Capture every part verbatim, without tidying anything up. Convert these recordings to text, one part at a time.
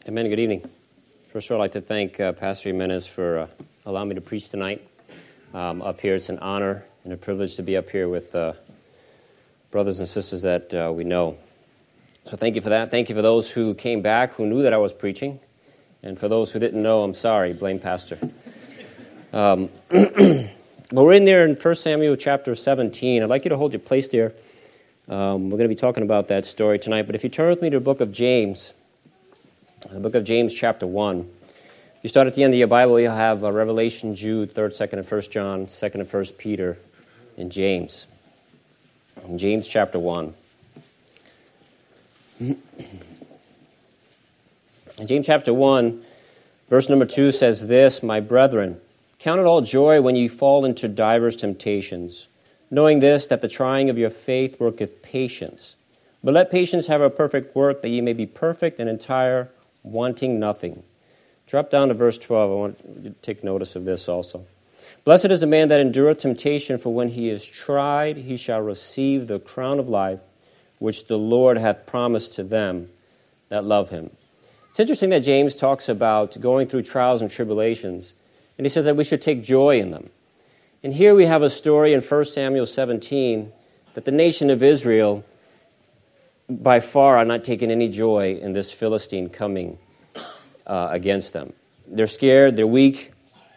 Amen. Good evening. First of all, I'd like to thank uh, Pastor Jimenez for uh, allowing me to preach tonight um, up here. It's an honor and a privilege to be up here with uh, brothers and sisters that uh, we know. So thank you for that. Thank you for those who came back, who knew that I was preaching. And for those who didn't know, I'm sorry. Blame Pastor. Um, well, we're in there in First Samuel chapter seventeen. I'd like you to hold your place there. Um, we're going to be talking about that story tonight. But if you turn with me to the book of James, the book of James chapter one. You start at the end of your Bible, you'll have uh, Revelation, Jude, third, second, and first John, second and first Peter, and James. In James chapter one. In James chapter one, verse number two says this, "My brethren, count it all joy when ye fall into divers temptations, knowing this, that the trying of your faith worketh patience. But let patience have a perfect work, that ye may be perfect and entire, wanting nothing." Drop down to verse twelve. I want you to take notice of this also. "Blessed is the man that endureth temptation, for when he is tried, he shall receive the crown of life, which the Lord hath promised to them that love him." It's interesting that James talks about going through trials and tribulations, and he says that we should take joy in them. And here we have a story in First Samuel seventeen that the nation of Israel by far are not taking any joy in this Philistine coming uh, against them. They're scared, they're weak.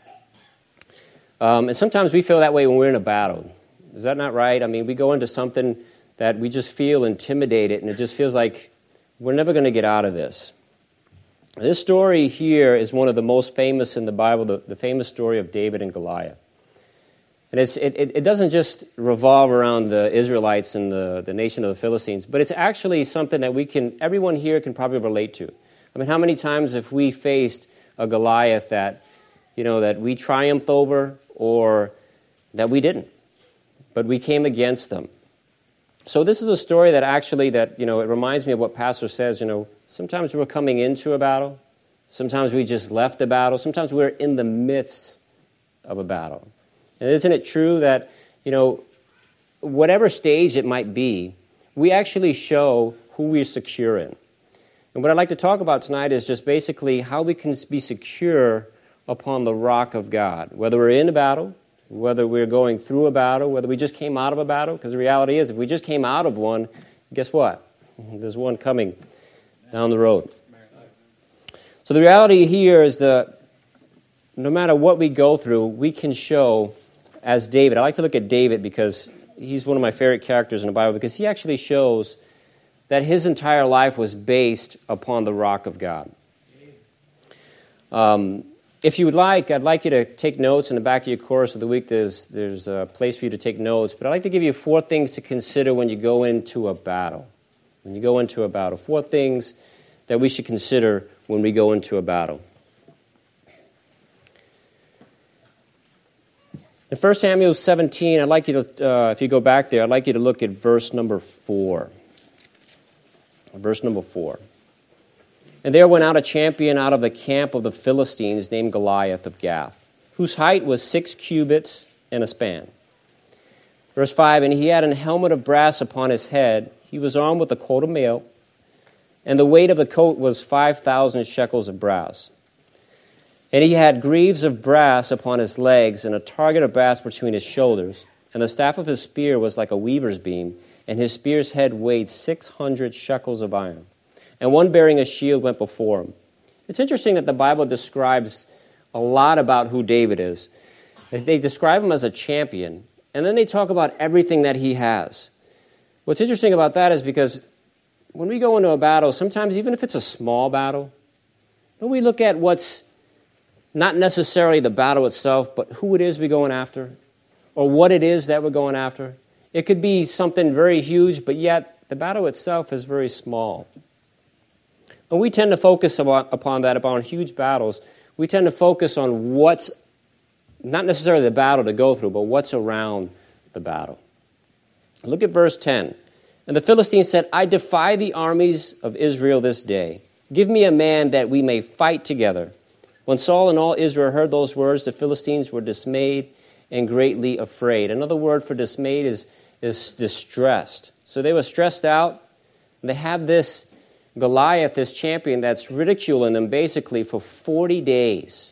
Um, and sometimes we feel that way when we're in a battle. Is that not right? I mean, we go into something that we just feel intimidated, and it just feels like we're never going to get out of this. This story here is one of the most famous in the Bible, the, the famous story of David and Goliath. And it's, it, it doesn't just revolve around the Israelites and the, the nation of the Philistines, but it's actually something that we can, everyone here can probably relate to. I mean, how many times have we faced a Goliath that, you know, that we triumphed over or that we didn't, but we came against them? So this is a story that actually, that, you know, it reminds me of what Pastor says, you know, sometimes we're coming into a battle, sometimes we just left a battle, sometimes we're in the midst of a battle. And isn't it true that, you know, whatever stage it might be, we actually show who we're secure in. And what I'd like to talk about tonight is just basically how we can be secure upon the rock of God. Whether we're in a battle, whether we're going through a battle, whether we just came out of a battle, because the reality is if we just came out of one, guess what? There's one coming down the road. So the reality here is that no matter what we go through, we can show as David. I like to look at David because he's one of my favorite characters in the Bible, because he actually shows that his entire life was based upon the rock of God. Um, if you would like, I'd like you to take notes in the back of your course of the week. There's, there's a place for you to take notes. But I'd like to give you four things to consider when you go into a battle. When you go into a battle. Four things that we should consider when we go into a battle. In First Samuel seventeen, I'd like you to, uh, if you go back there, I'd like you to look at verse number four. Verse number four. "And there went out a champion out of the camp of the Philistines named Goliath of Gath, whose height was six cubits and a span." Verse five, "And he had an helmet of brass upon his head. He was armed with a coat of mail, and the weight of the coat was five thousand shekels of brass. And he had greaves of brass upon his legs, and a target of brass between his shoulders. And the staff of his spear was like a weaver's beam, and his spear's head weighed six hundred shekels of iron. And one bearing a shield went before him." It's interesting that the Bible describes a lot about who David is. They describe him as a champion, and then they talk about everything that he has. What's interesting about that is because when we go into a battle, sometimes even if it's a small battle, when we look at what's not necessarily the battle itself, but who it is we're going after, or what it is that we're going after. It could be something very huge, but yet the battle itself is very small. And we tend to focus upon that, upon huge battles. We tend to focus on what's, not necessarily the battle to go through, but what's around the battle. Look at verse ten. "And the Philistines said, I defy the armies of Israel this day. Give me a man that we may fight together. When Saul and all Israel heard those words, the Philistines were dismayed and greatly afraid." Another word for dismayed is, is distressed. So they were stressed out. They have this Goliath, this champion that's ridiculing them basically for forty days.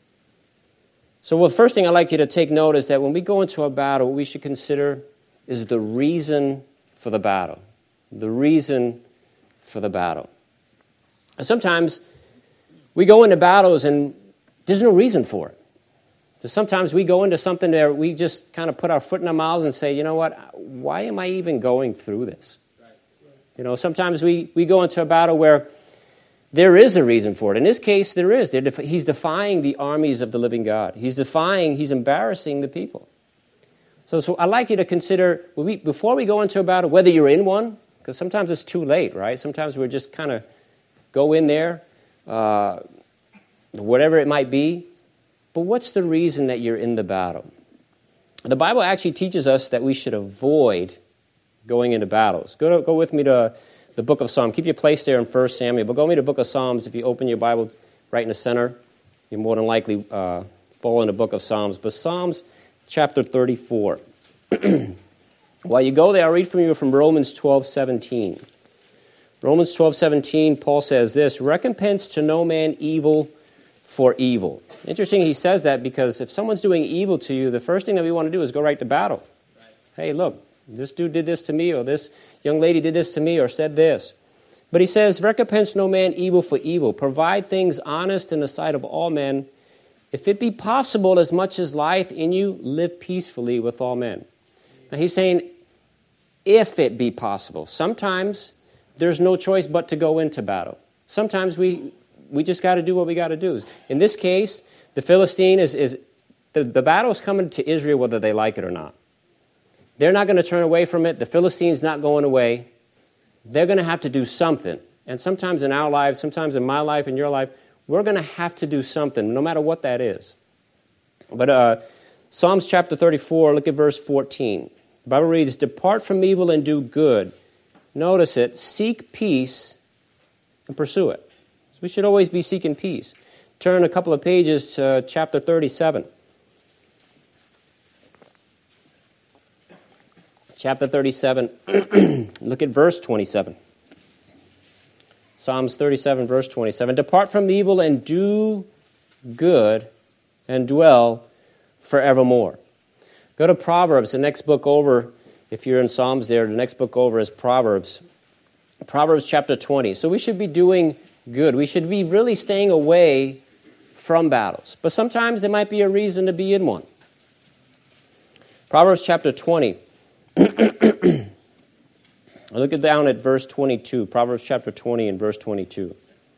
So well, the first thing I'd like you to take note is that when we go into a battle, what we should consider is the reason for the battle. The reason for the battle. And sometimes we go into battles and there's no reason for it. So sometimes we go into something where we just kind of put our foot in our mouths and say, you know what, why am I even going through this? You know, sometimes we, we go into a battle where there is a reason for it. In this case, there is. Def- he's defying the armies of the living God. He's defying, he's embarrassing the people. So, so I'd like you to consider, we, before we go into a battle, whether you're in one, because sometimes it's too late, right? Sometimes we're just kind of go in there, uh, whatever it might be. But what's the reason that you're in the battle? The Bible actually teaches us that we should avoid going into battles. Go, to, go with me to the book of Psalms. Keep your place there in First Samuel. But go with me to the book of Psalms. If you open your Bible right in the center, you more than likely uh, fall in the book of Psalms. But Psalms chapter thirty-four. While you go there, I'll read from you from Romans twelve seventeen. Romans twelve seventeen, Paul says this, recompense to no man evil for evil. Interesting he says that because if someone's doing evil to you, the first thing that we want to do is go right to battle. Right. Hey, look, this dude did this to me, or this young lady did this to me, or said this. But he says, recompense no man evil for evil. Provide things honest in the sight of all men. If it be possible, as much as life in you, live peacefully with all men. Now he's saying, if it be possible. Sometimes there's no choice but to go into battle. Sometimes we we just got to do what we got to do. In this case, the Philistine is, is the, the battle is coming to Israel whether they like it or not. They're not going to turn away from it. The Philistine's not going away. They're going to have to do something. And sometimes in our lives, sometimes in my life, in your life, we're going to have to do something, no matter what that is. But uh, Psalms chapter thirty-four, look at verse fourteen. The Bible reads, depart from evil and do good. Notice it, seek peace and pursue it. So we should always be seeking peace. Turn a couple of pages to chapter thirty-seven. Chapter thirty-seven, look at verse twenty-seven. Psalms thirty-seven, verse twenty-seven. Depart from evil and do good and dwell forevermore. Go to Proverbs, the next book over. If you're in Psalms there, the next book over is Proverbs. Proverbs chapter twenty. So we should be doing good. We should be really staying away from battles. But sometimes there might be a reason to be in one. Proverbs chapter twenty. Look it down at verse twenty-two. Proverbs chapter twenty and verse twenty-two.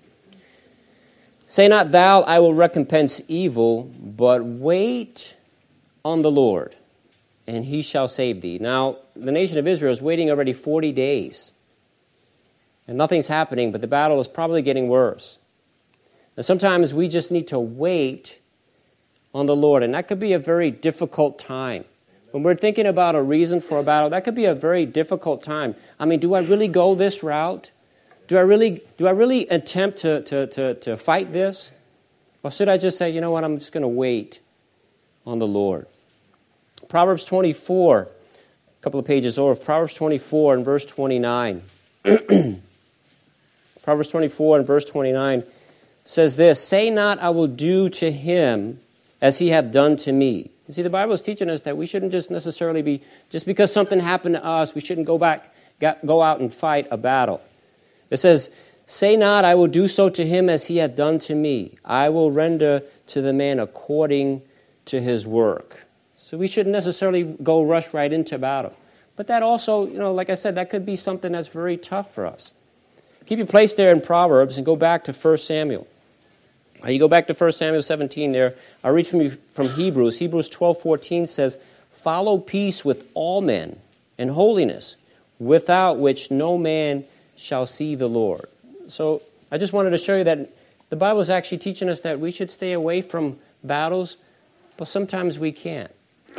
Say not thou, I will recompense evil, but wait on the Lord, and he shall save thee. Now, the nation of Israel is waiting already forty days. And nothing's happening, but the battle is probably getting worse. And sometimes we just need to wait on the Lord. And that could be a very difficult time. When we're thinking about a reason for a battle, that could be a very difficult time. I mean, do I really go this route? Do I really do I really attempt to, to, to, to fight this? Or should I just say, you know what, I'm just going to wait on the Lord? Proverbs twenty-four, a couple of pages over, Proverbs twenty-four and verse twenty-nine. Proverbs twenty-four and verse twenty-nine says this, say not, I will do to him as he hath done to me. You see, the Bible is teaching us that we shouldn't just necessarily be, just because something happened to us, we shouldn't go back, go out and fight a battle. It says, say not, I will do so to him as he hath done to me. I will render to the man according to his work. So we shouldn't necessarily go rush right into battle. But that also, you know, like I said, that could be something that's very tough for us. Keep your place there in Proverbs and go back to First Samuel. You go back to First Samuel seventeen there. I'll read from you from Hebrews. Hebrews twelve fourteen says, follow peace with all men and holiness, without which no man shall see the Lord. So I just wanted to show you that the Bible is actually teaching us that we should stay away from battles, but sometimes we can't.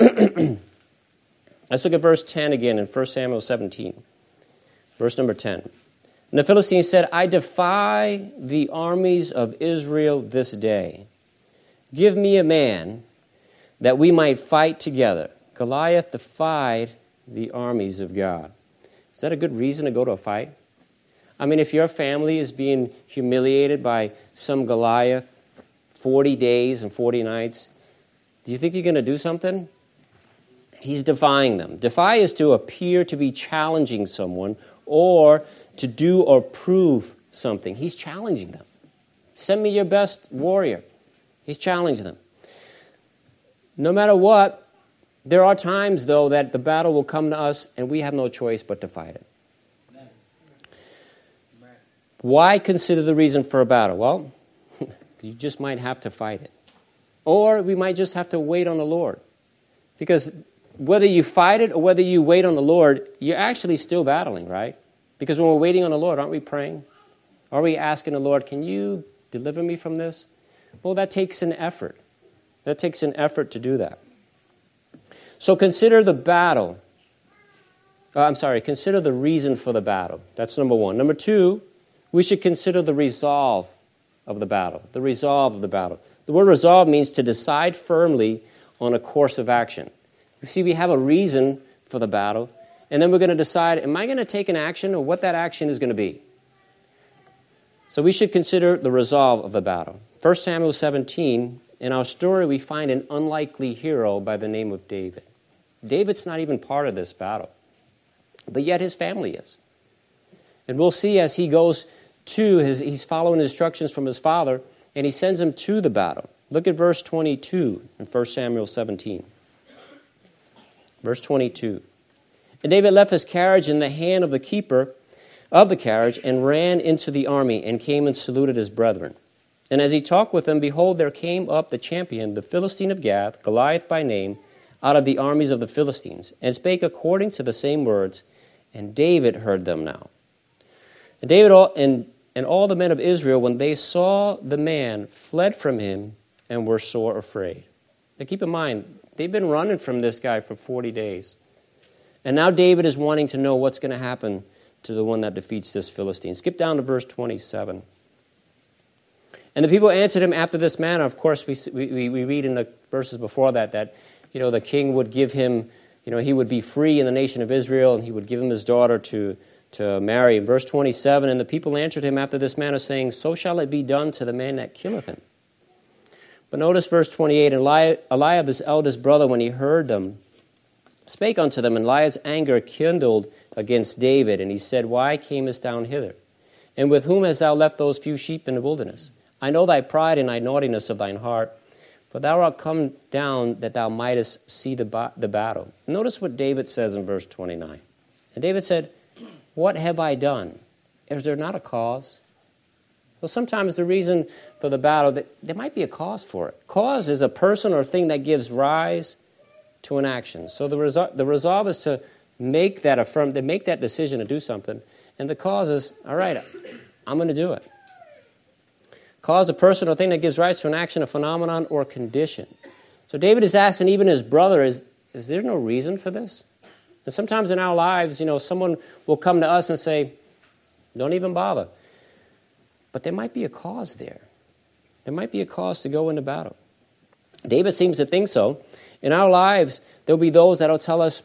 Let's look at verse ten again in First Samuel seventeen. Verse number ten. And the Philistines said, I defy the armies of Israel this day. Give me a man that we might fight together. Goliath defied the armies of God. Is that a good reason to go to a fight? I mean, if your family is being humiliated by some Goliath, forty days and forty nights, do you think you're going to do something? He's defying them. Defy is to appear to be challenging someone or to do or prove something. He's challenging them. Send me your best warrior. He's challenging them. No matter what, there are times, though, that the battle will come to us and we have no choice but to fight it. Why consider the reason for a battle? Well, you just might have to fight it. Or we might just have to wait on the Lord. Because whether you fight it or whether you wait on the Lord, you're actually still battling, right? Because when we're waiting on the Lord, aren't we praying? Are we asking the Lord, can you deliver me from this? Well, that takes an effort. That takes an effort to do that. So consider the battle. Uh, I'm sorry, consider the reason for the battle. That's number one. Number two, we should consider the resolve of the battle. The resolve of the battle. The word resolve means to decide firmly on a course of action. You see, we have a reason for the battle, and then we're going to decide, am I going to take an action or what that action is going to be? So we should consider the resolve of the battle. First Samuel seventeen, in our story, we find an unlikely hero by the name of David. David's not even part of this battle, but yet his family is. And we'll see as he goes to, his, he's following instructions from his father, and he sends him to the battle. Look at verse twenty-two in First Samuel seventeen. Verse twenty-two. And David left his carriage in the hand of the keeper of the carriage and ran into the army and came and saluted his brethren. And as he talked with them, behold, there came up the champion, the Philistine of Gath, Goliath by name, out of the armies of the Philistines, and spake according to the same words, and David heard them now. And David all, and, and all the men of Israel, when they saw the man, fled from him and were sore afraid. Now keep in mind, they've been running from this guy for forty days. And now David is wanting to know what's going to happen to the one that defeats this Philistine. Skip down to verse twenty-seven. And the people answered him after this manner. Of course, we, we, we read in the verses before that that, you know, the king would give him, you know, he would be free in the nation of Israel, and he would give him his daughter to, to marry. In verse twenty-seven, and the people answered him after this manner, saying, so shall it be done to the man that killeth him. But notice verse twenty-eight, and Eliab, his eldest brother, when he heard them, spake unto them, and Eliab's anger kindled against David, and he said, why camest down hither? And with whom hast thou left those few sheep in the wilderness? I know thy pride and thy naughtiness of thine heart, for thou art come down that thou mightest see the, ba- the battle. Notice what David says in verse twenty-nine. And David said, what have I done? Is there not a cause? Well, sometimes the reason for the battle, that there might be a cause for it. Cause is a person or thing that gives rise to an action. So the, resol- the resolve is to make that affirm, to make that decision to do something. And the cause is, all right, I'm going to do it. Cause a person or thing that gives rise to an action, a phenomenon, or a condition. So David is asking even his brother, is, is there no reason for this? And sometimes in our lives, you know, someone will come to us and say, don't even bother. But there might be a cause there. There might be a cause to go into battle. David seems to think so. In our lives, there'll be those that'll tell us,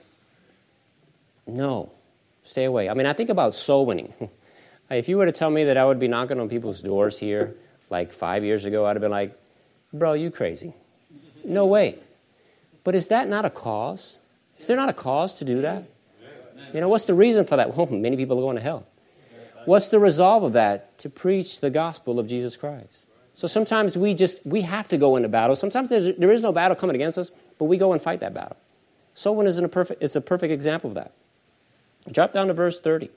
no, stay away. I mean, I think about soul winning. If you were to tell me that I would be knocking on people's doors here like five years ago, I'd have been like, bro, you crazy. No way. But is that not a cause? Is there not a cause to do that? You know, what's the reason for that? Well, many people are going to hell. What's the resolve of that? To preach the gospel of Jesus Christ. So sometimes we just, we have to go into battle. Sometimes there's, there is no battle coming against us, but we go and fight that battle. Soul winning is a perfect, it's a perfect example of that. Drop down to verse thirty.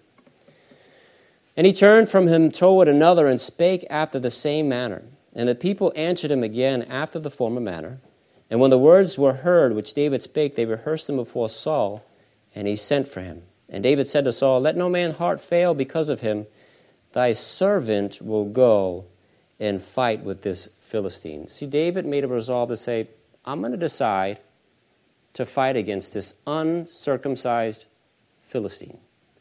And he turned from him toward another and spake after the same manner. And the people answered him again after the former manner. And when the words were heard which David spake, they rehearsed them before Saul, and he sent for him. And David said to Saul, let no man's heart fail because of him. Thy servant will go and fight with this Philistine. See, David made a resolve to say, I'm going to decide to fight against this uncircumcised Philistine.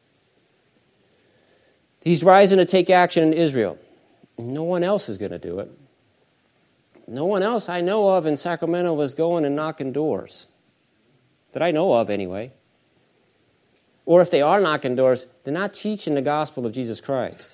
He's rising to take action in Israel. No one else is going to do it. No one else I know of in Sacramento was going and knocking doors. That I know of, anyway. Or if they are knocking doors, they're not teaching the gospel of Jesus Christ.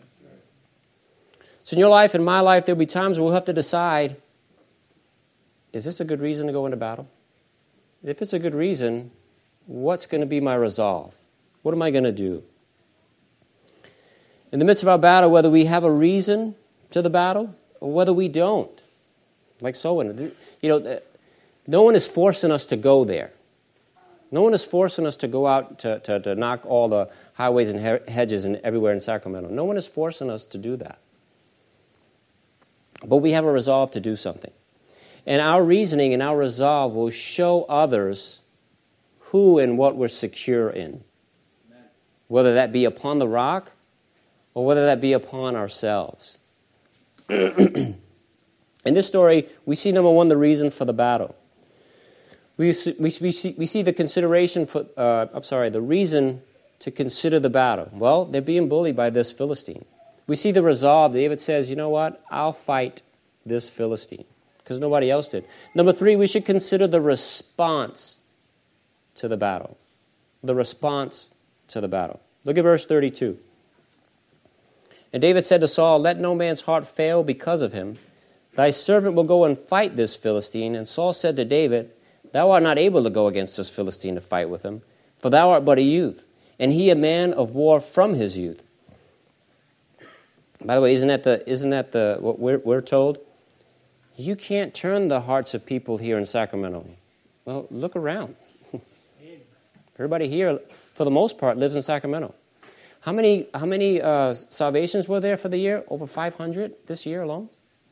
So in your life, in my life, there'll be times where we'll have to decide, is this a good reason to go into battle? If it's a good reason, what's going to be my resolve? What am I going to do? In the midst of our battle, whether we have a reason to the battle or whether we don't, like Sowen, you know, no one is forcing us to go there. No one is forcing us to go out to, to, to knock all the highways and hedges and everywhere in Sacramento. No one is forcing us to do that. But we have a resolve to do something. And our reasoning and our resolve will show others who and what we're secure in. Whether that be upon the rock or whether that be upon ourselves. In this story, we see, number one, the reason for the battle. We see, we, we see, we see the consideration for, uh, I'm sorry, the reason to consider the battle. Well, they're being bullied by this Philistine. We see the resolve. David says, you know what? I'll fight this Philistine because nobody else did. Number three, we should consider the response to the battle. The response to the battle. Look at verse thirty-two. And David said to Saul, let no man's heart fail because of him. Thy servant will go and fight this Philistine. And Saul said to David, thou art not able to go against this Philistine to fight with him, for thou art but a youth, and he a man of war from his youth. By the way, isn't that the isn't that the what we're we're told? You can't turn the hearts of people here in Sacramento. Well, look around. Everybody here, for the most part, lives in Sacramento. How many how many uh, salvations were there for the year? Over five hundred this year alone.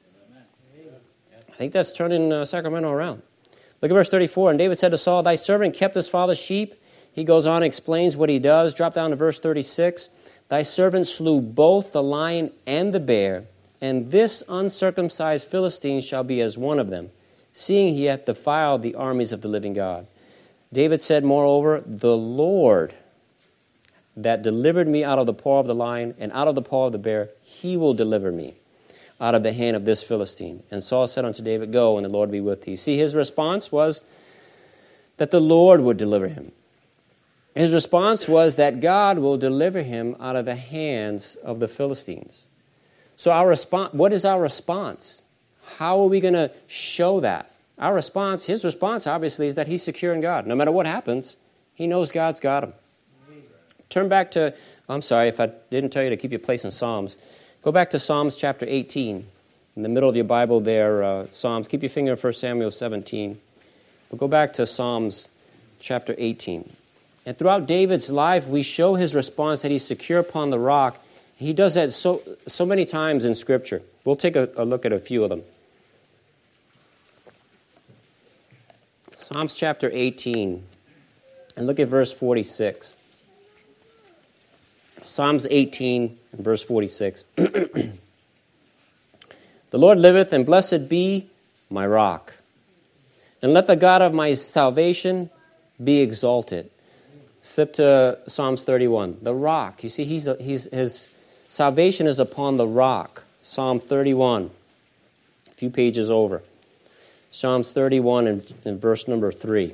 I think that's turning uh, Sacramento around. Look at verse thirty-four. And David said to Saul, thy servant kept his father's sheep. He goes on and explains what he does. Drop down to verse thirty-six. Thy servant slew both the lion and the bear, and this uncircumcised Philistine shall be as one of them, seeing he hath defiled the armies of the living God. David said, moreover, the Lord that delivered me out of the paw of the lion and out of the paw of the bear, he will deliver me out of the hand of this Philistine. And Saul said unto David, go, and the Lord be with thee. See, his response was that the Lord would deliver him. His response was that God will deliver him out of the hands of the Philistines. So our response, what is our response? How are we going to show that? Our response, his response obviously is that he's secure in God. No matter what happens, he knows God's got him. Turn back to, I'm sorry if I didn't tell you to keep your place in Psalms. Go back to Psalms chapter eighteen. In the middle of your Bible there, uh, Psalms. Keep your finger in First Samuel seventeen. But go back to Psalms chapter eighteen. And throughout David's life, we show his response that he's secure upon the rock. He does that so so many times in Scripture. We'll take a, a look at a few of them. Psalms chapter eighteen. And look at verse forty-six. Psalms eighteen, and verse forty-six. The Lord liveth, and blessed be my rock. And let the God of my salvation be exalted. Flip to Psalms thirty-one. The rock. You see, he's, a, he's his salvation is upon the rock. Psalm thirty-one. A few pages over. Psalms thirty-one and, and verse number three.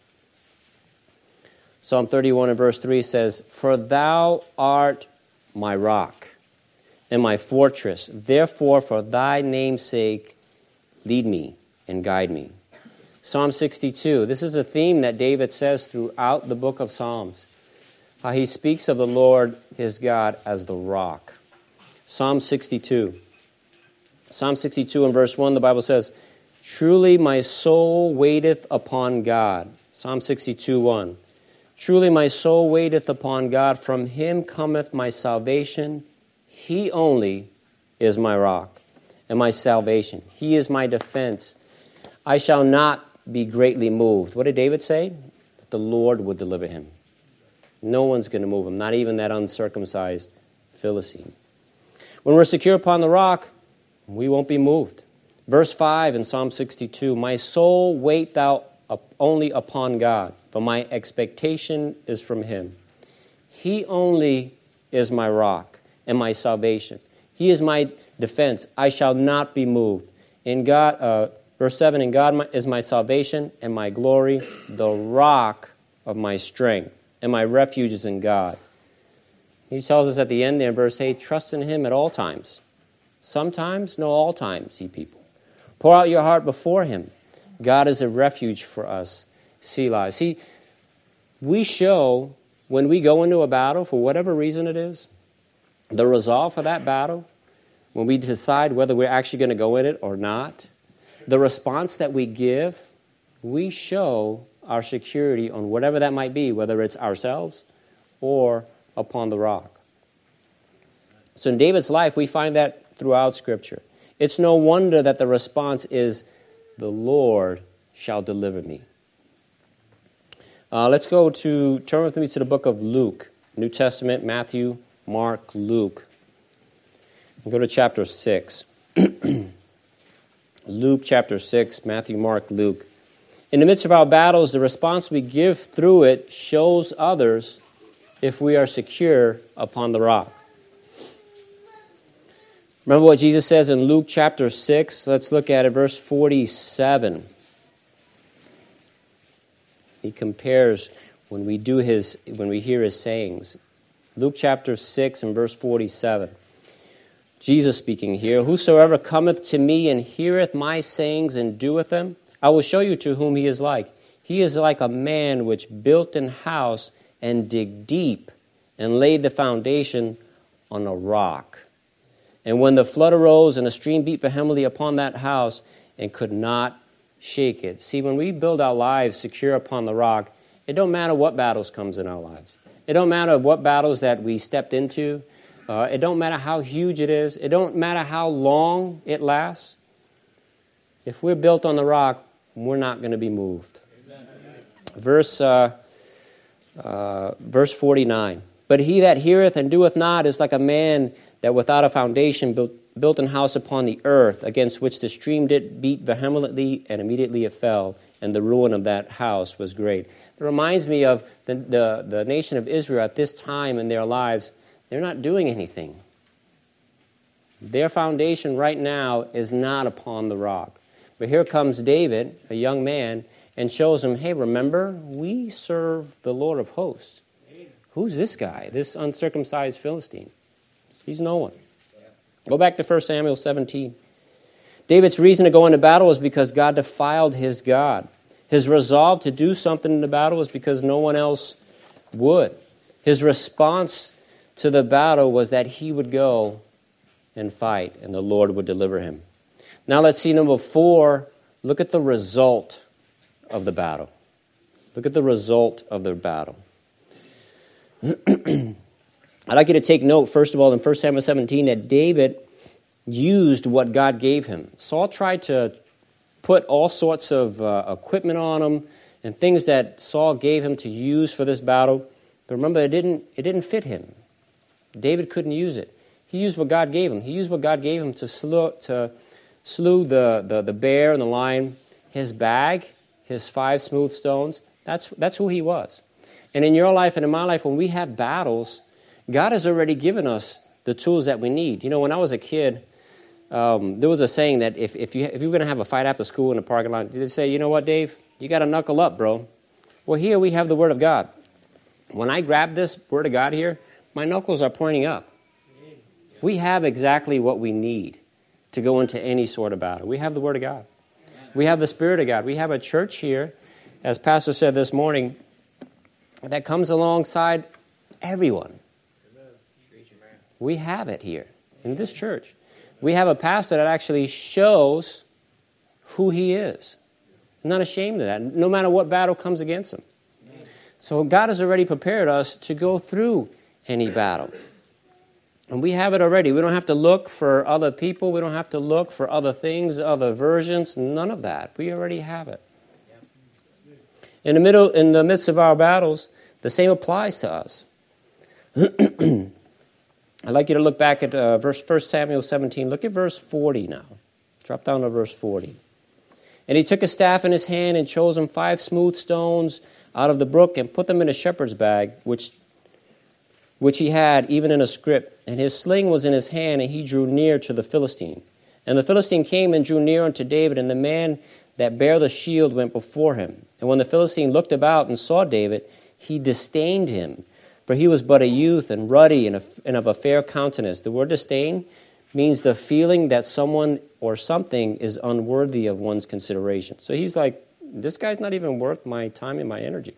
Psalm thirty-one and verse three says, for thou art my rock and my fortress. Therefore, for thy name's sake, lead me and guide me. Psalm sixty-two. This is a theme that David says throughout the book of Psalms. How he speaks of the Lord, his God, as the rock. Psalm sixty-two. Psalm sixty-two and verse one, the Bible says, truly my soul waiteth upon God. Psalm sixty-two, one. Truly my soul waiteth upon God. From him cometh my salvation. He only is my rock and my salvation. He is my defense. I shall not be greatly moved. What did David say? That the Lord would deliver him. No one's going to move him, not even that uncircumcised Philistine. When we're secure upon the rock, we won't be moved. Verse five in Psalm sixty-two, my soul wait thou only upon God, for my expectation is from him. He only is my rock and my salvation. He is my defense. I shall not be moved. In God, uh, verse seven, in God is my salvation and my glory, the rock of my strength and my refuge is in God. He tells us at the end there in verse eight, trust in him at all times. Sometimes, no, all times, ye people. Pour out your heart before him. God is a refuge for us. Selah. See, we show when we go into a battle, for whatever reason it is, the resolve for that battle, when we decide whether we're actually going to go in it or not, the response that we give, we show our security on whatever that might be, whether it's ourselves or upon the rock. So in David's life, we find that throughout Scripture. It's no wonder that the response is, the Lord shall deliver me. Uh, let's go to, turn with me to the book of Luke, New Testament, Matthew, Mark, Luke. We'll go to chapter six. Luke chapter six, Matthew, Mark, Luke. In the midst of our battles, the response we give through it shows others if we are secure upon the rock. Remember what Jesus says in Luke chapter six? Let's look at it, verse forty-seven. He compares when we do his, when we hear his sayings. Luke chapter six and verse forty-seven. Jesus speaking here, whosoever cometh to me and heareth my sayings and doeth them, I will show you to whom he is like. He is like a man which built an house and dig deep and laid the foundation on a rock. And when the flood arose and a stream beat vehemently upon that house and could not shake it. See, when we build our lives secure upon the rock, it don't matter what battles comes in our lives. It don't matter what battles that we stepped into. Uh, it don't matter how huge it is. It don't matter how long it lasts. If we're built on the rock, we're not going to be moved. Amen. Verse uh, uh, verse forty-nine. But he that heareth and doeth not is like a man that without a foundation built, built an house upon the earth, against which the stream did beat vehemently, and immediately it fell, and the ruin of that house was great. It reminds me of the, the, the nation of Israel at this time in their lives. They're not doing anything. Their foundation right now is not upon the rock. But here comes David, a young man, and shows him, hey, remember, we serve the Lord of hosts. Who's this guy, this uncircumcised Philistine? He's no one. Go back to First Samuel seventeen. David's reason to go into battle was because God defiled his God. His resolve to do something in the battle was because no one else would. His response to the battle was that he would go and fight, and the Lord would deliver him. Now let's see number four. Look at the result of the battle. Look at the result of the battle. I'd like you to take note, first of all, in First Samuel seventeen, that David used what God gave him. Saul tried to put all sorts of uh, equipment on him and things that Saul gave him to use for this battle. But remember, it didn't, it didn't fit him. David couldn't use it. He used what God gave him. He used what God gave him to slew, to slew the, the, the bear and the lion. His bag, his five smooth stones, that's, that's who he was. And in your life and in my life, when we have battles, God has already given us the tools that we need. You know, when I was a kid, um, there was a saying that if, if, you, if you were going to have a fight after school in the parking lot, they'd say, you know what, Dave? You got to knuckle up, bro. Well, here we have the Word of God. When I grab this Word of God here, my knuckles are pointing up. We have exactly what we need to go into any sort of battle. We have the Word of God. We have the Spirit of God. We have a church here, as Pastor said this morning, that comes alongside everyone. We have it here in this church. We have a pastor that actually shows who he is. He's not ashamed of that, no matter what battle comes against him. So God has already prepared us to go through any battle. And we have it already. We don't have to look for other people. We don't have to look for other things, other versions. None of that. We already have it. In the middle, in the midst of our battles, the same applies to us. I'd like you to look back at uh, verse First Samuel seventeen. Look at verse forty now. Drop down to verse forty. And he took a staff in his hand and chose him five smooth stones out of the brook and put them in a shepherd's bag, which which he had even in a scrip. And his sling was in his hand, and he drew near to the Philistine. And the Philistine came and drew near unto David, and the man that bare the shield went before him. And when the Philistine looked about and saw David, he disdained him. For he was but a youth and ruddy and, a, and of a fair countenance. The word disdain means the feeling that someone or something is unworthy of one's consideration. So he's like, this guy's not even worth my time and my energy.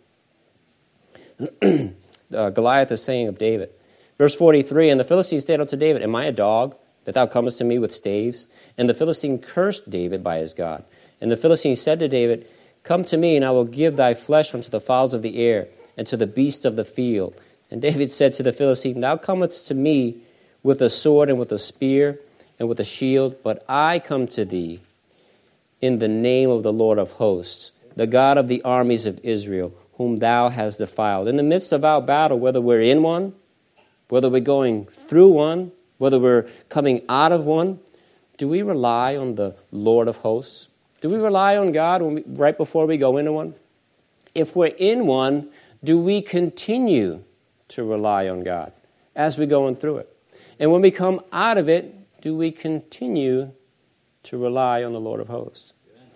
uh, Goliath is saying of David. Verse forty-three, and the Philistine said unto David, am I a dog, that thou comest to me with staves? And the Philistine cursed David by his God. And the Philistine said to David, come to me, and I will give thy flesh unto the fowls of the air, and to the beasts of the field. And David said to the Philistine, thou comest to me with a sword and with a spear and with a shield, but I come to thee in the name of the Lord of hosts, the God of the armies of Israel, whom thou hast defiled. In the midst of our battle, whether we're in one, whether we're going through one, whether we're coming out of one, do we rely on the Lord of hosts? Do we rely on God when we, right before we go into one? If we're in one, do we continue to rely on God as we're going through it? And when we come out of it, do we continue to rely on the Lord of hosts?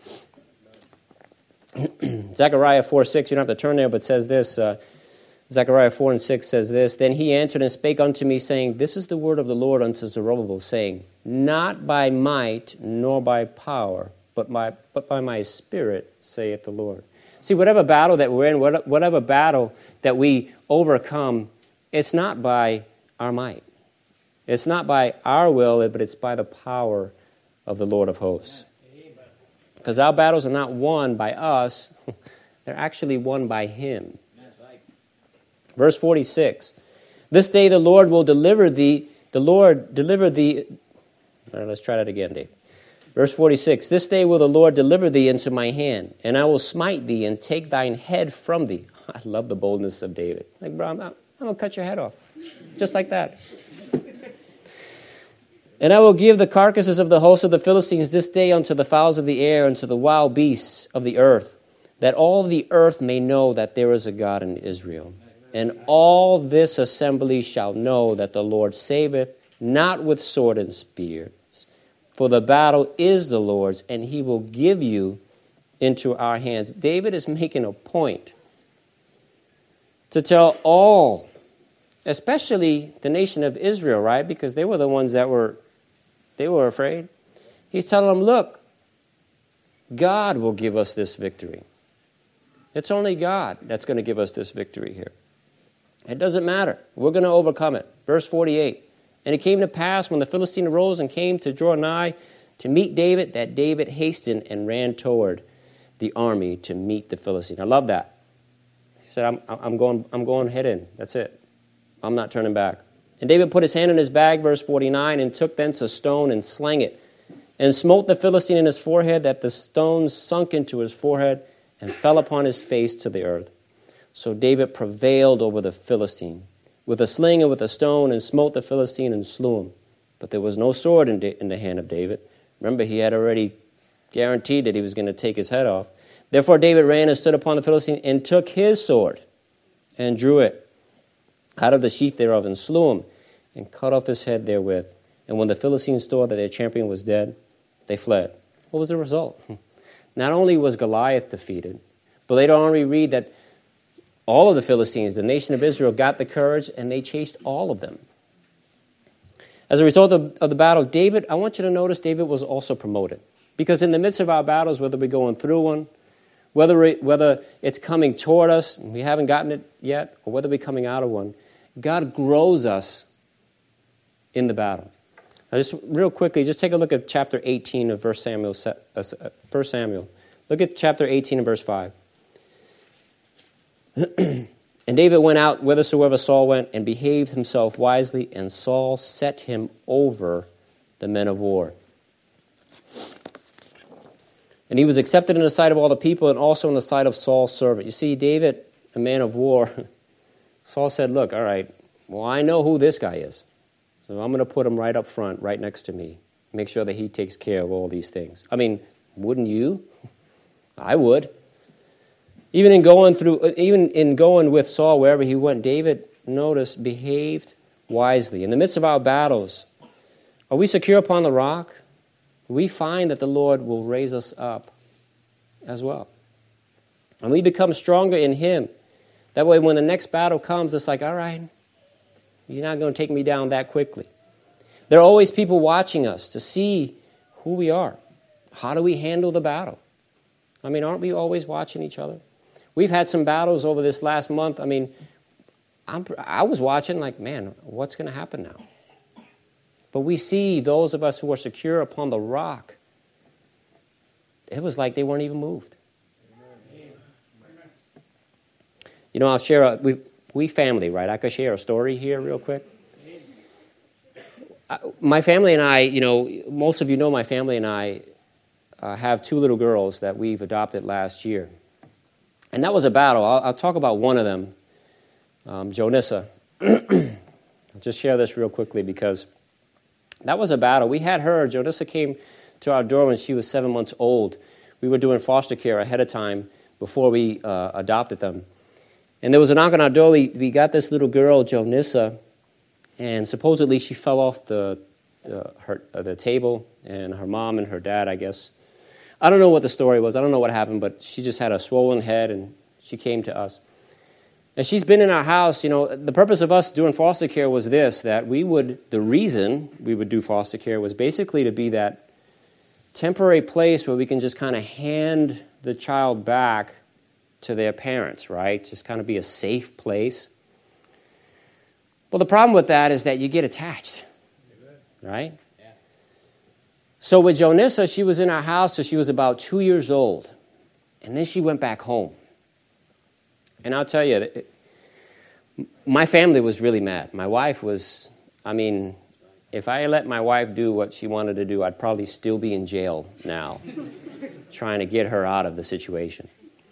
Zechariah four six, you don't have to turn there, but says this, uh, Zechariah four and six says this, then he answered and spake unto me, saying, this is the word of the Lord unto Zerubbabel, saying, not by might nor by power, but by, but by my spirit, saith the Lord. See, whatever battle that we're in, whatever battle that we overcome, it's not by our might. It's not by our will, but it's by the power of the Lord of hosts. Because our battles are not won by us, they're actually won by him. Verse forty-six, this day the Lord will deliver thee, the Lord deliver thee, all right, let's try that again, Dave. Verse forty-six, this day will the Lord deliver thee into my hand, and I will smite thee and take thine head from thee. I love the boldness of David. Like, bro, I'm, I'm going to cut your head off. Just like that. And I will give the carcasses of the host of the Philistines this day unto the fowls of the air and to the wild beasts of the earth, that all the earth may know that there is a God in Israel. And all this assembly shall know that the Lord saveth, not with sword and spear. For the battle is the Lord's, and he will give you into our hands. David is making a point to tell all, especially the nation of Israel, right? Because they were the ones that were, they were afraid. He's telling them, look, God will give us this victory. It's only God that's going to give us this victory here. It doesn't matter. We're going to overcome it. Verse forty-eight. And it came to pass when the Philistine arose and came to draw nigh to meet David, that David hastened and ran toward the army to meet the Philistine. I love that. He said, I'm, I'm going I'm going head in. That's it. I'm not turning back. And David put his hand in his bag, verse forty-nine, and took thence a stone and slang it, and smote the Philistine in his forehead, that the stone sunk into his forehead and fell upon his face to the earth. So David prevailed over the Philistine with a sling and with a stone, and smote the Philistine and slew him. But there was no sword in, da- in the hand of David. Remember, he had already guaranteed that he was going to take his head off. Therefore David ran and stood upon the Philistine and took his sword and drew it out of the sheath thereof and slew him and cut off his head therewith. And when the Philistines saw that their champion was dead, they fled. What was the result? Not only was Goliath defeated, but later on we read that all of the Philistines, the nation of Israel, got the courage and they chased all of them. As a result of, of the battle, David, I want you to notice David was also promoted. Because in the midst of our battles, whether we're going through one, whether we, whether it's coming toward us, we haven't gotten it yet, or whether we're coming out of one, God grows us in the battle. Now just real quickly, just take a look at chapter eighteen of First Samuel. First Samuel. Look at chapter eighteen and verse five. And David went out whithersoever Saul went, and behaved himself wisely, and Saul set him over the men of war. And he was accepted in the sight of all the people, and also in the sight of Saul's servant. You see, David, a man of war, Saul said, look, all right, well, I know who this guy is. So I'm going to put him right up front, right next to me. Make sure that he takes care of all these things. I mean, wouldn't you? I would. Even in going through, even in going with Saul wherever he went, David, notice, behaved wisely. In the midst of our battles, are we secure upon the rock? We find that the Lord will raise us up as well. And we become stronger in him That way when the next battle comes, it's like, all right, you're not going to take me down that quickly. There are always people watching us to see who we are. How do we handle the battle? I mean, aren't we always watching each other? We've had some battles over this last month. I mean, I'm, I was watching like, man, what's going to happen now? But we see those of us who are secure upon the rock. It was like they weren't even moved. You know, I'll share, a, we, we family, right? I could share a story here real quick. I, my family and I, you know, most of you know my family and I uh, have two little girls that we've adopted last year. And that was a battle. I'll, I'll talk about one of them, um, Jonissa. I'll just share this real quickly because that was a battle. We had her, Jonissa came to our door when she was seven months old. We were doing foster care ahead of time before we uh, adopted them. And there was a knock on our door. We, we got this little girl, Jonissa, and supposedly she fell off the uh, her, uh, the table, and her mom and her dad, I guess. I don't know what the story was. I don't know what happened, but she just had a swollen head, and she came to us. And she's been in our house. You know, the purpose of us doing foster care was this, that we would, the reason we would do foster care was basically to be that temporary place where we can just kind of hand the child back to their parents, right? Just kind of be a safe place. Well, the problem with that is that you get attached, right? Yeah. So with Jonissa, she was in our house till she was about two years old. And then she went back home. And I'll tell you, it, my family was really mad. My wife was, I mean, if I let my wife do what she wanted to do, I'd probably still be in jail now, trying to get her out of the situation.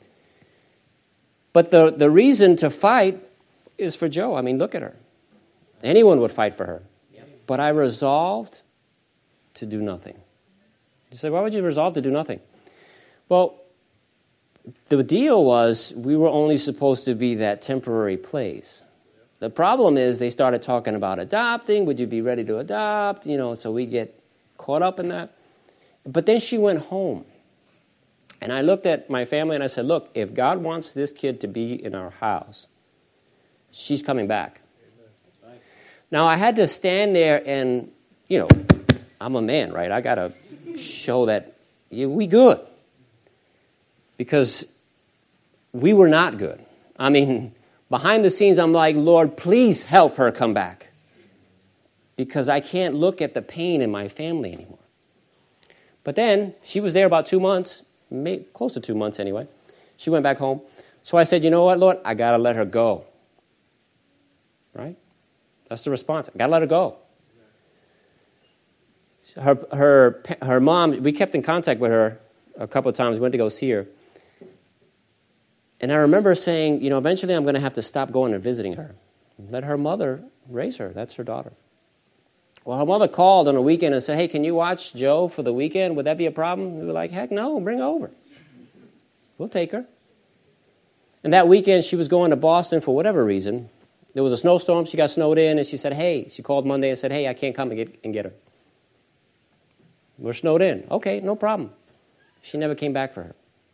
But the, the reason to fight is for Joe. I mean, look at her. Anyone would fight for her. But I resolved to do nothing. You say, why would you resolve to do nothing? Well, the deal was we were only supposed to be that temporary place. The problem is they started talking about adopting. Would you be ready to adopt? You know, so we get caught up in that. But then she went home. And I looked at my family and I said, look, if God wants this kid to be in our house, she's coming back. Right. Now, I had to stand there and, you know, I'm a man, right? I got to show that yeah, we good. Because we were not good. I mean, behind the scenes, I'm like, Lord, please help her come back. Because I can't look at the pain in my family anymore. But then, she was there about two months. Maybe close to two months anyway. She went back home. So I said, you know what, Lord? I got to let her go. Right? That's the response. I got to let her go. Her, her, her mom, we kept in contact with her a couple of times. We went to go see her. And I remember saying, you know, eventually I'm going to have to stop going and visiting her. Let her mother raise her. That's her daughter. Well, her mother called on a weekend and said, hey, can you watch Joe for the weekend? Would that be a problem? We were like, heck no, bring her over. We'll take her. And that weekend, she was going to Boston for whatever reason. There was a snowstorm. She got snowed in, and she said, hey, she called Monday and said, hey, I can't come and get, and get her. We're snowed in. Okay, no problem. She never came back for her.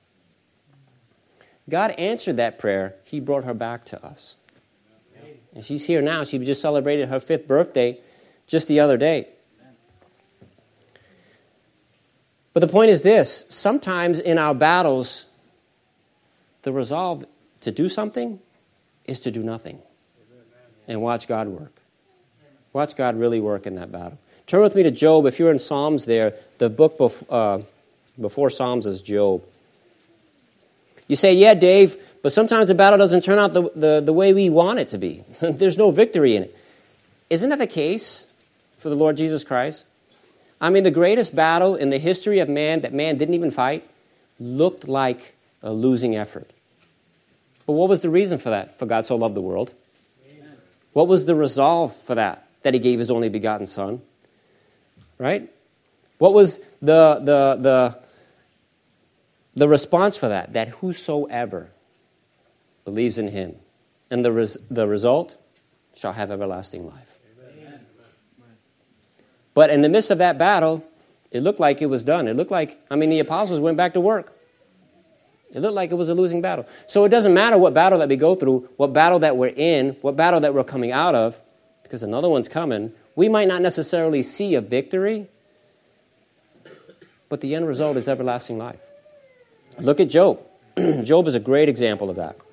God answered that prayer. He brought her back to us. And she's here now. She just celebrated her fifth birthday just the other day. But the point is this. Sometimes in our battles, the resolve to do something is to do nothing. And watch God work. Watch God really work in that battle. Turn with me to Job. If you're in Psalms there, the book bef- uh, before Psalms is Job. You say, yeah, Dave, but sometimes the battle doesn't turn out the, the, the way we want it to be. There's no victory in it. Isn't that the case for the Lord Jesus Christ? I mean, the greatest battle in the history of man that man didn't even fight looked like a losing effort. But what was the reason for that? For God so loved the world. Amen. What was the resolve for that? That he gave his only begotten Son. Right? What was the the the the response for that? That whosoever believes in him, and the res, the result shall have everlasting life. Amen. But in the midst of that battle, it looked like it was done. It looked like, I mean, the apostles went back to work. It looked like it was a losing battle. So it doesn't matter what battle that we go through, what battle that we're in, what battle that we're coming out of, because another one's coming. We might not necessarily see a victory, but the end result is everlasting life. Look at Job. Job is a great example of that.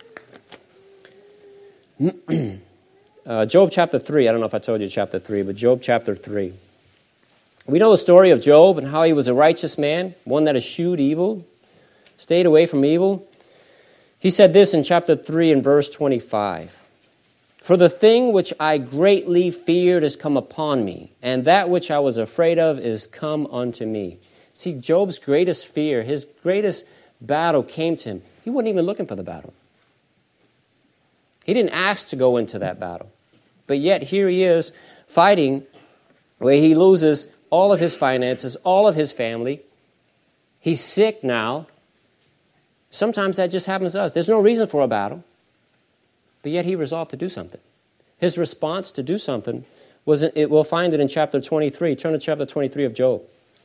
uh, Job chapter three, I don't know if I told you chapter three, but Job chapter three. We know the story of Job and how he was a righteous man, one that eschewed evil, stayed away from evil. He said this in chapter three and verse twenty-five. For the thing which I greatly feared is come upon me, and that which I was afraid of is come unto me. See, Job's greatest fear, his greatest battle came to him. He wasn't even looking for the battle. He didn't ask to go into that battle. But yet here he is fighting where he loses all of his finances, all of his family. He's sick now. Sometimes that just happens to us. There's no reason for a battle. But yet he resolved to do something. His response to do something was, it, we'll find it in chapter twenty-three. Turn to chapter twenty-three of Job.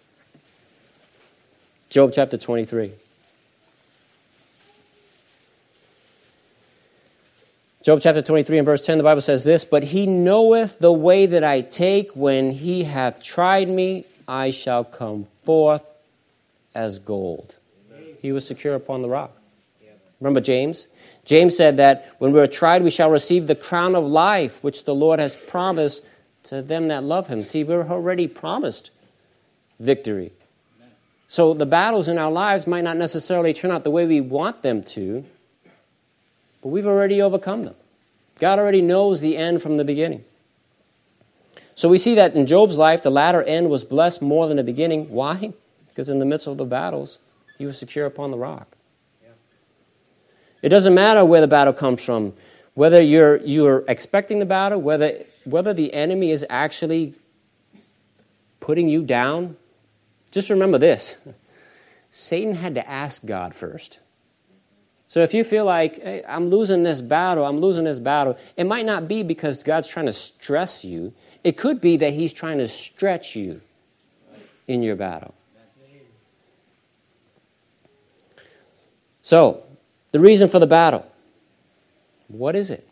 Job chapter twenty-three. Job chapter twenty-three and verse ten, the Bible says this, But he knoweth the way that I take. When he hath tried me, I shall come forth as gold. Amen. He was secure upon the rock. Yeah. Remember James? James said that when we are tried, we shall receive the crown of life, which the Lord has promised to them that love him. See, we're already promised victory. Amen. So the battles in our lives might not necessarily turn out the way we want them to, but we've already overcome them. God already knows the end from the beginning. So we see that in Job's life, the latter end was blessed more than the beginning. Why? Because in the midst of the battles, he was secure upon the rock. Yeah. It doesn't matter where the battle comes from, whether you're you're expecting the battle, whether whether the enemy is actually putting you down. Just remember this. Satan had to ask God first. So if you feel like, hey, I'm losing this battle, I'm losing this battle, it might not be because God's trying to stress you. It could be that he's trying to stretch you in your battle. So, the reason for the battle, what is it?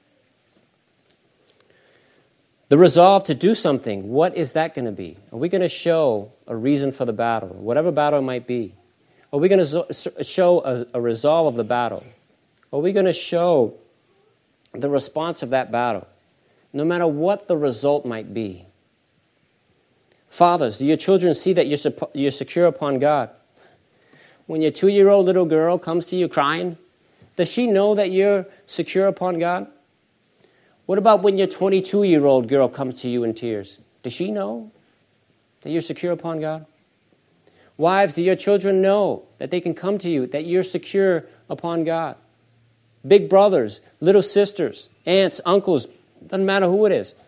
The resolve to do something, what is that going to be? Are we going to show a reason for the battle, whatever battle it might be? Are we going to show a, a resolve of the battle? Are we going to show the response of that battle, no matter what the result might be? Fathers, do your children see that you're, you're secure upon God? When your two-year-old little girl comes to you crying, does she know that you're secure upon God? What about when your twenty-two-year-old girl comes to you in tears? Does she know that you're secure upon God? Wives, do your children know that they can come to you, that you're secure upon God? Big brothers, little sisters, aunts, uncles, doesn't matter who it is.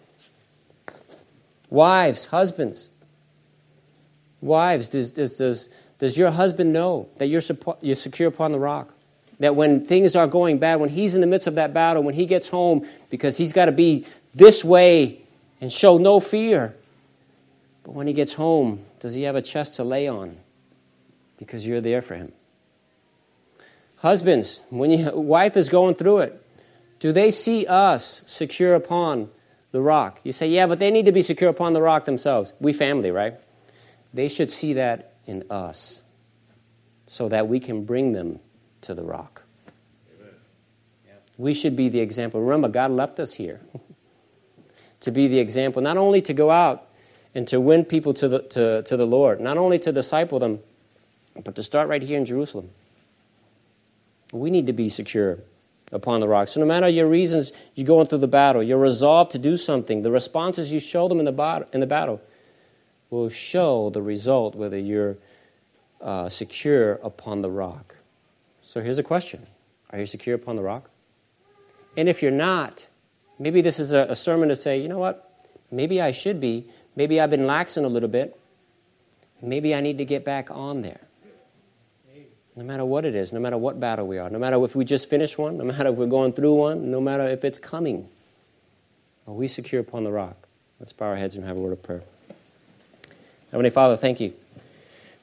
Wives, husbands. Wives, does, does, does, does your husband know that you're, you're secure upon the rock? That when things are going bad, when he's in the midst of that battle, when he gets home, because he's got to be this way and show no fear. But when he gets home, does he have a chest to lay on? Because you're there for him. Husbands, when your wife is going through it, do they see us secure upon the rock? You say, yeah, but they need to be secure upon the rock themselves. We family, right? They should see that in us so that we can bring them to the rock. Amen. Yeah. We should be the example. Remember, God left us here to be the example, not only to go out and to win people to the, to, to the Lord, not only to disciple them, but to start right here in Jerusalem. We need to be secure upon the rock. So no matter your reasons you're going through the battle, your resolve to do something, the responses you show them in the, bat- in the battle will show the result whether you're uh, secure upon the rock. So here's a question. Are you secure upon the rock? And if you're not, maybe this is a, a sermon to say, you know what? Maybe I should be. Maybe I've been laxing a little bit. Maybe I need to get back on there. No matter what it is, no matter what battle we are, no matter if we just finished one, no matter if we're going through one, no matter if it's coming, are we secure upon the rock? Let's bow our heads and have a word of prayer. Heavenly Father, thank you. Thank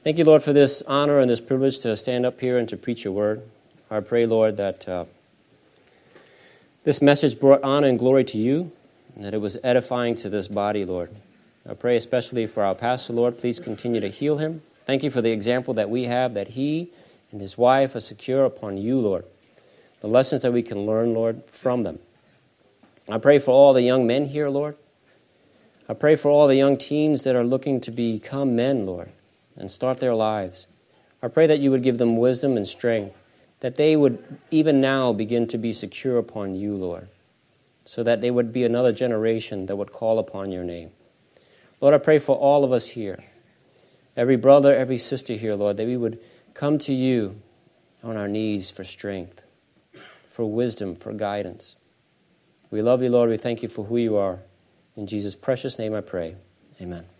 Thank you, Lord, for this honor and this privilege to stand up here and to preach your word. I pray, Lord, that uh, this message brought honor and glory to you, and that it was edifying to this body, Lord. I pray especially for our pastor, Lord. Please continue to heal him. Thank you for the example that we have, that he and his wife are secure upon you, Lord. The lessons that we can learn, Lord, from them. I pray for all the young men here, Lord. I pray for all the young teens that are looking to become men, Lord, and start their lives. I pray that you would give them wisdom and strength, that they would even now begin to be secure upon you, Lord, so that they would be another generation that would call upon your name. Lord, I pray for all of us here, every brother, every sister here, Lord, that we would come to you on our knees for strength, for wisdom, for guidance. We love you, Lord. We thank you for who you are. In Jesus' precious name I pray. Amen.